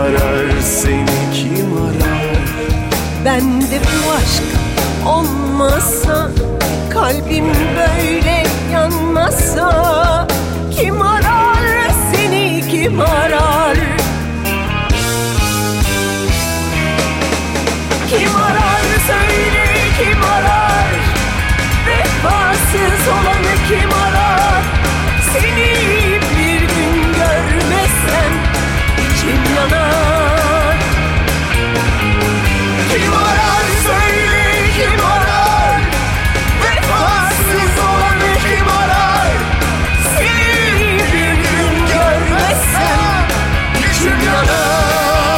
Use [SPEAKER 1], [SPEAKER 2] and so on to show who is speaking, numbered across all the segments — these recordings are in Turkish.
[SPEAKER 1] arar seni, kim arar?
[SPEAKER 2] Bende bu aşk olmasa, kalbim böyle yanmasa, kim arar seni, kim arar? Kim arar söyle, kim arar? Vefasız olanı kim arar? Seni bir gün görmezsem içim yanar. Kim arar söyle, kim arar? Vefasız olanı kim arar? Seni bir gün görmezsem içim yanar.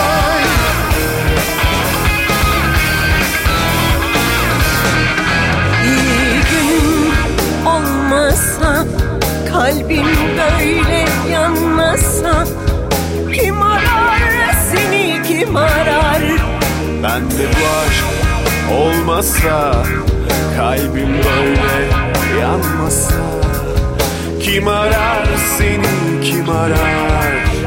[SPEAKER 2] İyi gün olmasa, kalbim böyle yanmasa, kim arar seni, kim arar?
[SPEAKER 1] Bende bu aşk olmasa, kalbim böyle yanmasa, kim arar seni, kim arar?